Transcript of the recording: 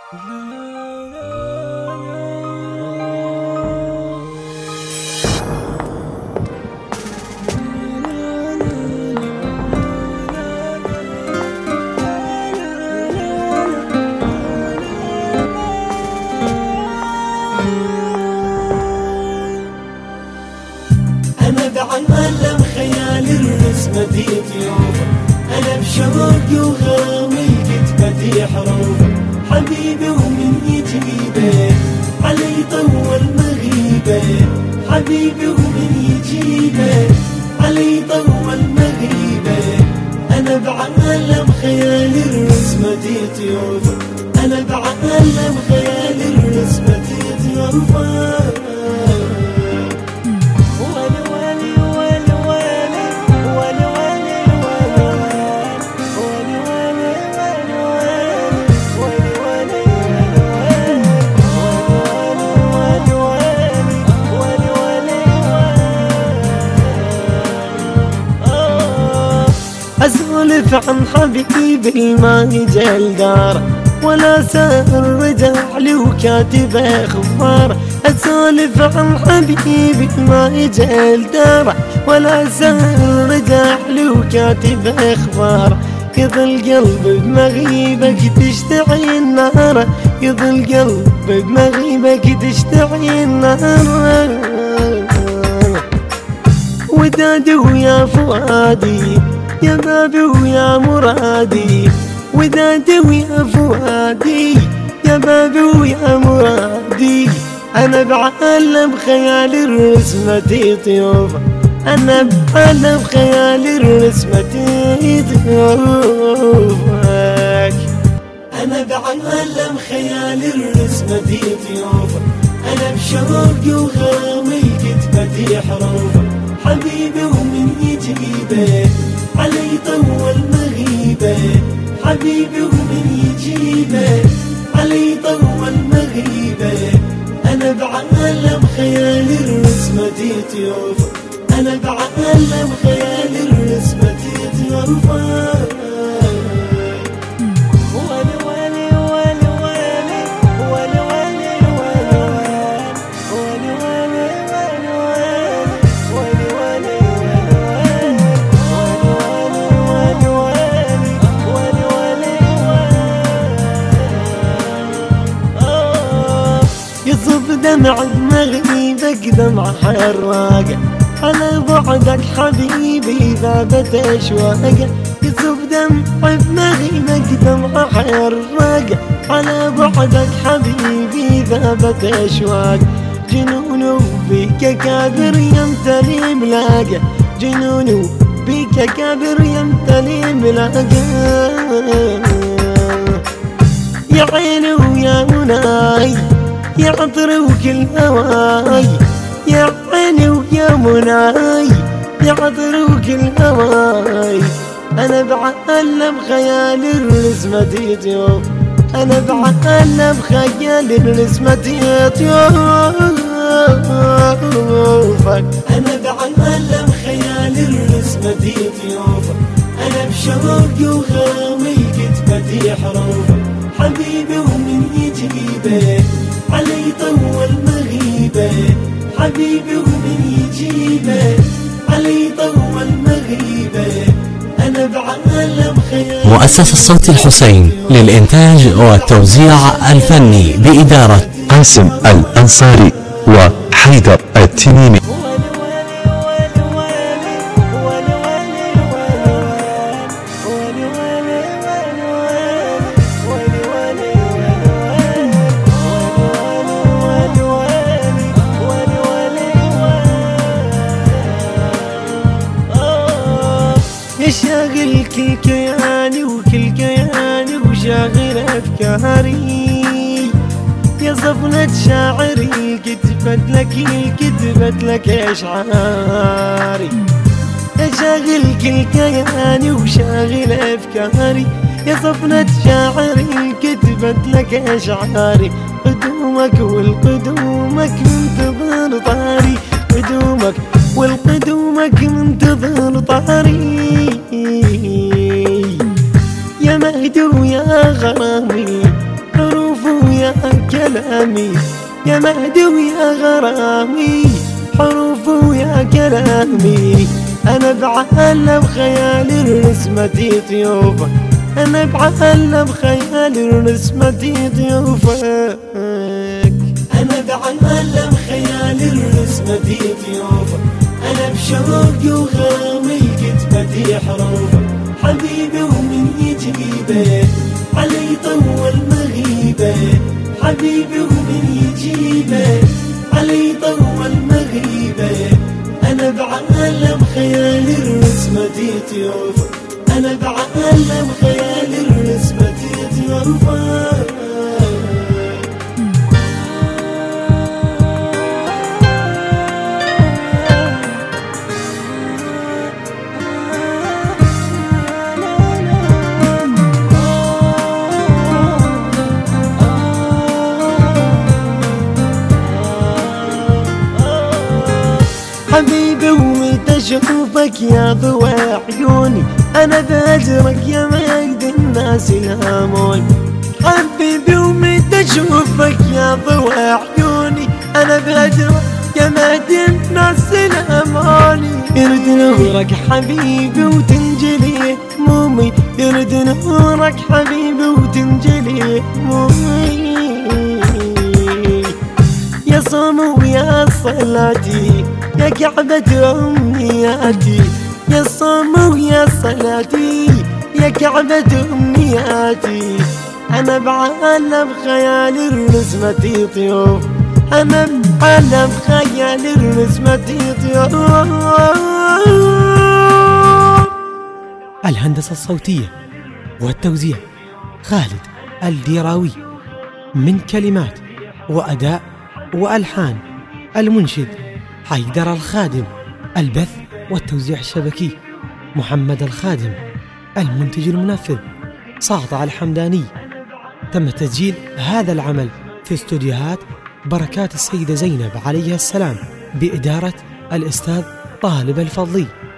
أنا بعلم خيالي الرسمة يوفى، أنا بشوقي وغامي كتبتي حروفه، حبيبي ومن يجيبه علي طول مغيبه، حبيبي ومن يجيبه علي طول مغيبه. أنا بعلم خيالي الرسمة يوفى، أنا بعلم خيالي الرسمة يوفى. أسولف عن حبيبي ما يجي داره، ولا سائر رجع لي وكاتب اخبار. أسولف عن حبيبي ما يجي داره، ولا سائر رجع لي وكاتب اخبار. يظل قلب بمغيبك تشتعي النار، يظل قلب بمغيبك تشتعي النار. ودادي ويا فؤادي يا بابي ويا مرادي، ودادي ويا فؤادي يا بابي ويا مرادي. أنا بعلم خيالي الرسمة طيوفة، أنا بعلم خيالي الرسمة طيوفك. أنا بعلم خيالي الرسمة طيوفة، أنا بشوقي وغامي كتبتي حروفه، حبيبي ومن يجيبه علي طول مغيبه، حبيبي ومن يجيبه علي طول مغيبه. أنا بعلم خيالي الرسمة طيوفة، أنا بعلم خيالي الرسمة طيوفة. يصب دمع بمغيبك دمع حراقة، على بعدك حبيبي ذابت أشواقه. يصب دمع بمغيبك دمع حراقة، على بعدك حبيبي ذابت أشواق. جنون بيك كابر يمتلي ملاقة، جنون بيك كابر يمتلي ملاقة. يا عيني ويا مناي يا عطر وكل هواي، يا عيني ويا مناي يا عطر وكل هواي. أنا بعلم خيالي الرسمة طيوف، أنا بعلم خيالي الرسمة طيوفك. أنا بعلم خيالي الرسمة طيوفك، أنا بشوقي وغامي كتبتي حروفه، حبيبي ومن يجيبه علي طول مغيبه، حبيبي ومن يجيبه علي طول مغيبه. أنا بعلم خيالي. مؤسسة الصوت الحسين للإنتاج والتوزيع الفني بإدارة قاسم الأنصاري وحيدر التميمي. شاغل كل كياني وكل كياني وشاغل أفكاري، يا صفنة شاعري كتبت لك أشعاري. شاغل كل كياني وشاغل أفكاري، يا صفنة شاعري كتبت لك أشعاري. قدومك والقدومك منتظر طاري، قدومك والقدومك منتظر طاري. يا مهدو يا غرامي حروف يا مهدي ويا غرامي، حروف ويا كلامي، أنا بعلم خيالي رسمتي طيوفك، أنا بعلم خيالي رسمتي طيوفك، أنا بعلم خيالي رسمتي طيوفك، أنا بشوقي وغامي كتبتي حروفك، حبيبي ومن يجيبه علي طول مغيبه، حبيبي ومن يجيبه علي طول مغيبه، أنا بعلم خيالي رسمتي طيوفك، أنا بعلم خيالي رسمتي طيوفك. حبيبي ومتى اشوفك يا ضوى عيوني، انا بهجرك يا مجد الناس يهامون، حبيبي ومتى اشوفك يا ضوى عيوني، انا بهجرك يا مجد الناس يهاموني، يرد نورك حبيبي وتنجلي همومي، يرد نورك حبيبي وتنجلي همومي، يا صوم ويا صلاتي يا كعبة أمنياتي، يا صوم ويا صلاتي يا كعبة أمنياتي، أنا بعلم خيالي رسمتي طيوف، أنا بعلم خيالي رسمتي طيوف. الهندسة الصوتية والتوزيع خالد الديراوي، من كلمات وأداء وألحان المنشد حيدر الخادم، البث والتوزيع الشبكي محمد الخادم، المنتج المنفذ ساطع الحمداني. تم تسجيل هذا العمل في استوديوهات بركات السيدة زينب عليها السلام بإدارة الأستاذ طالب الفضلي.